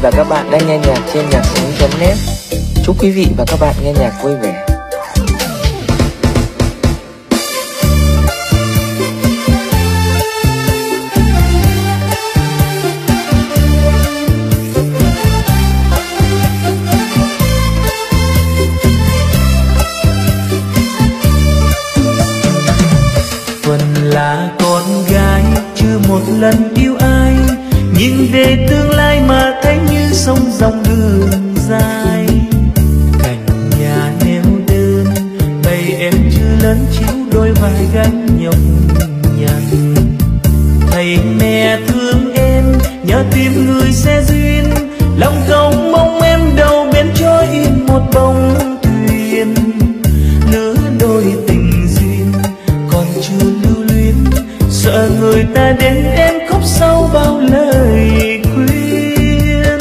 và các bạn đang nghe nhạc trên nhạc sống.net. Chúc quý vị và các bạn nghe nhạc vui vẻ. Phần là con gái chưa một lần yêu ai, nhìn về tương lai mà thấy như sông dòng đường dài. Cạnh nhà neo đơn, bầy em chưa lớn chiếu đôi vai gánh nhọc nhằn. Thầy mẹ thương em, nhớ tìm người sẽ duyên, lòng cầu mong em đầu bên trôi yên một bông thuyền. Lứa đôi tình duyên còn chưa lưu luyến, sợ người ta đến em khóc sau bao lời khuyên.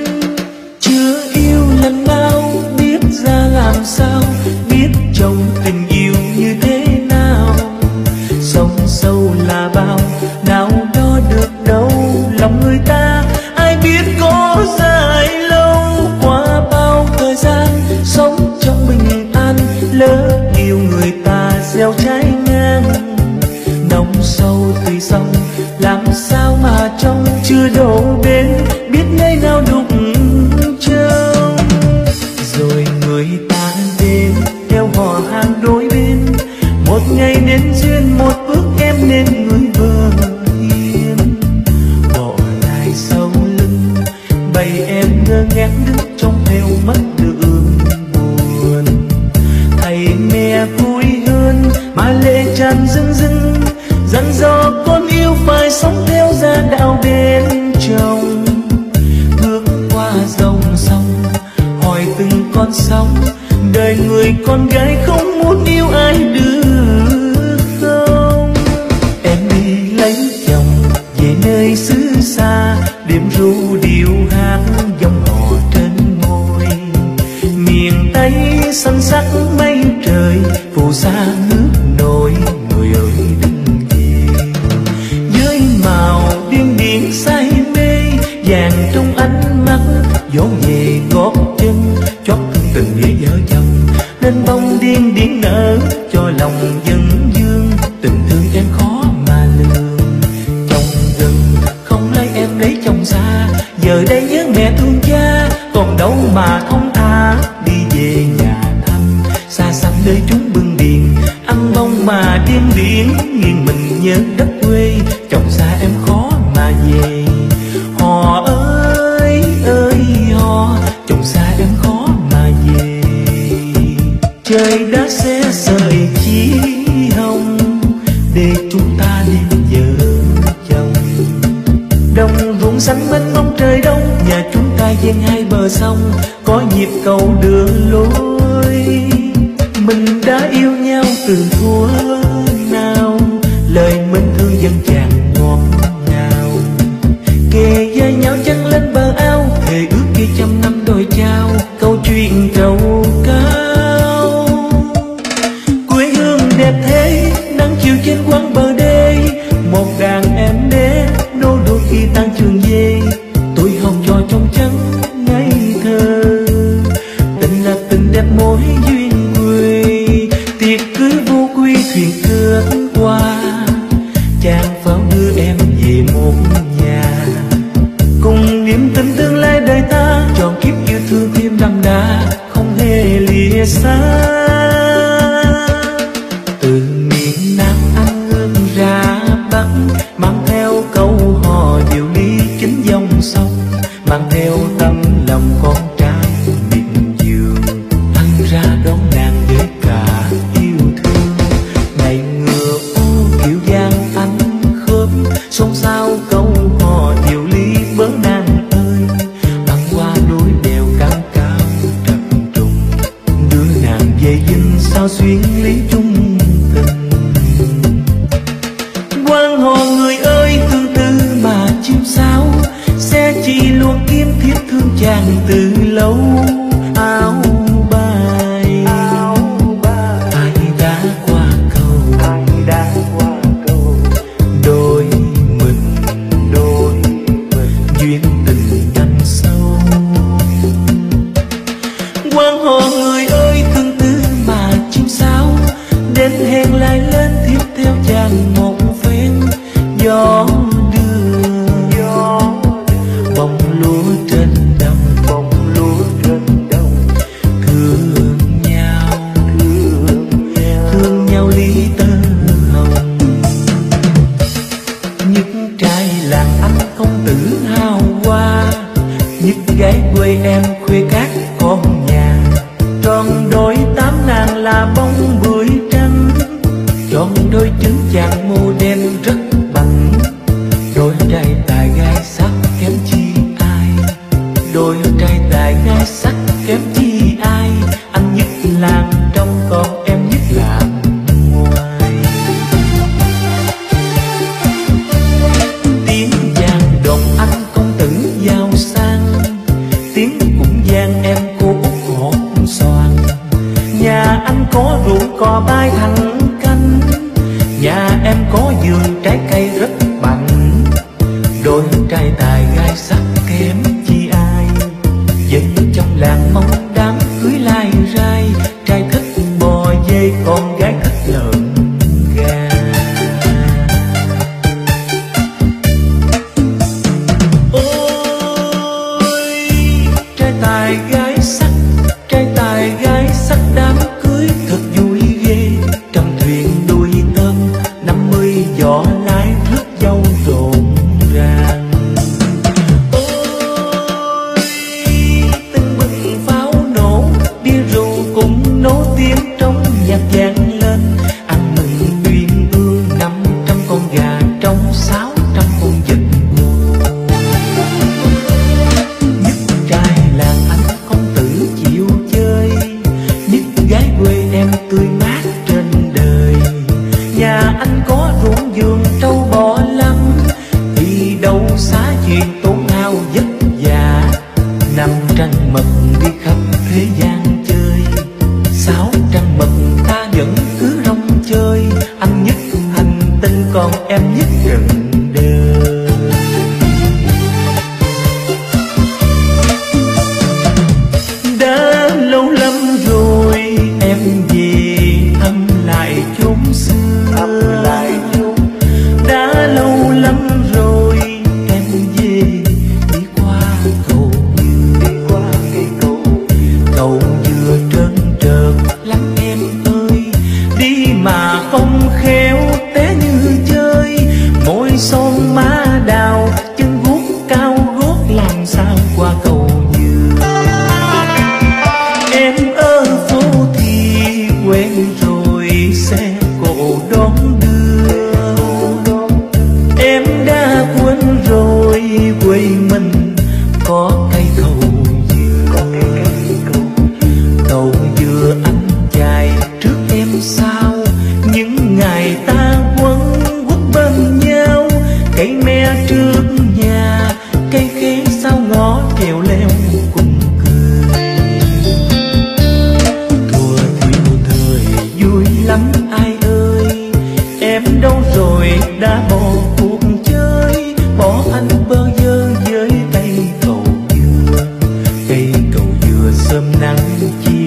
Chưa yêu lần nào biết ra làm sao, biết trong tình yêu như thế nào. Sông sâu là bao, nào đo được đâu lòng người ta, ai biết có dài lâu. Qua bao thời gian sống trong bình an, lỡ yêu người ta gieo trái ngang. Nông sâu tùy sông làm sao mà trong chưa đổ bên, biết nơi nào đục trông. Rồi người ta đến theo họ hàng đôi bên, một ngày đến duyên một bước em nên người vợ hiền. Bỏ lại sau lưng bầy em ngơ ngác đứng trong theo mất đường buồn. Thầy mẹ vui hơn mà lệ tràn rưng rưng, dặn dò con yêu phải sống theo gia đạo bên chồng. Bước qua dòng sông hỏi từng con sóng, đời người con gái không muốn yêu ai được không. Em đi lấy chồng về nơi xứ xa, đêm ru điệu hát dòng hò trên môi. Miền Tây xanh sắc mây trời phù sa nước nổi, người ơi đừng về. Với màu điên điển say mê, vàng trong ánh mắt dỗ về gót chân, chót tình nghĩa vợ chồng nên bông điên điển nở cho lòng dân dương. Tình thương em khó mà lường, chồng gần không lấy em lấy chồng xa, giờ đây nhớ mẹ thương cha còn đâu mà thông thả. Đi về nhà thăm xa xăm nơi chúng bưng điền, ăn bông mà điên điển nghiêng mình nhớ đất quê. Chồng xa em khó mà về, hò ơi ơi hò, chồng xa em khó mà về. Trời đã xé sợi chỉ hồng để chúng ta nên vợ chồng. Đồng ruộng xanh mênh mông trời đông, nhà chúng ta ven hai bờ sông có nhịp cầu đưa lối. Mình đã yêu nhau từ thuở nào, lời mến thương dân tràn ngọt ngào. Kề vai nhau chân lên bờ ao, thề ước kia trăm năm đôi trao, câu chuyện trầu cao. Quê hương đẹp thế nắng chiều trên quán bờ đê, một đàn em bé nô đôi khi tan trường về. Tuổi hồng trò trong trắng ngây thơ, tình là tình đẹp mối duyên người. Tiệc cưới vô quy thuyền cước qua, chàng pháo đưa em về một nhà. Cùng niềm tin tương lai đời ta, tròn kiếp yêu thương thêm đậm đà không hề lìa xa. Từ miền Nam anh ngươn ra Bắc, mang theo câu hò điệu ly chính dòng sông, mang theo tấm lòng con trai miệt vườn. Anh ra đón nàng với cả yêu thương, ngày ngựa ô kiểu giang anh khớp, xôn xao câu hò điệu ly bớ nàng ơi. Băng qua núi đèo cao cao trầm trùng, đưa nàng về dinh sao xuyên lý chung tình. Quan hò người ơi tương tư mà chim sao, sẽ chỉ luôn kiếm thiết thương chàng từ lâu. Áo bài ai đã qua cầu, đôi mình duyên tình nhanh sâu. trăng một phen gió đưa bông lúa trên đồng, thương nhau ly tơ hồng. Nhất trai làng anh công tử hào hoa, nhất gái quê em khuê cát con nhà. Tròn đôi tám nàng là bông bưởi trắng, tròn đôi chứng chàng mô đen rất bằng. Đôi trai tài gái sắc kém chi ai, đôi trai tài gái sắc kém chi ai. Anh nhất làng trong còn em nhất làng ngoài. Tiếng vàng đồng anh công tử giàu sang, tiếng cũng vang em cô út hột xoàn. Nhà anh có ruộng cò bay thẳng canh, nhà em có vườn trái cây rất bằng. Đôi trai tài gái sắc kém chi ai, dân trong làng mong đám cưới lai rai. Trai thích bò dê còn gái thích lợn gà. Ôi trai tài gái sắc, trai tài gái sắc đám cưới thật vui ghê. Trăm thuyền đuôi tôm 50 giỏ lái rước dâu rộn ràng. Ôi từng bừng pháo nổ, bia rượu cũng nổ tiếng trong nhạc vang lên. Ăn mừng uyên ương 500 con gà trong 600 con vịt ngô. Nhất trai làng anh công tử chịu chơi, nhất gái quê em tươi mát trên đời. Nhà anh có ruộng vườn trâu bò lắm, thì đâu xá chuyện tốn hao vất vả. 5 trăng mật đi khắp thế gian chơi, 6 trăng mật ta vẫn cứ rong chơi. Anh nhất hành tinh còn em nhất trần đời. Đã lâu lắm rồi em về thăm lại chốn xưa. Đã lâu lắm rồi em về đi qua cầu dừa. Cầu dừa trơn trượt lắm em ơi, đi mà không khéo té như chơi. Môi son má đào, chân guốc cao gót làm sao qua cầu dừa. Em ở phố thì quen rồi xe cộ đón đưa. Em đã quên rồi quê mình có cây cầu dừa. Cầu dừa anh chạy trước em sau, những ngày ta quấn quýt bên nhau. Cây me trước nhà, cây khế sau ngõ trèo leo cùng cười. Thua thiêu thời vui lắm ai ơi, em đâu rồi đã bỏ cuộc chơi. Bỏ anh bơ vơ với cây cầu dừa, cây cầu dừa sớm nắng chi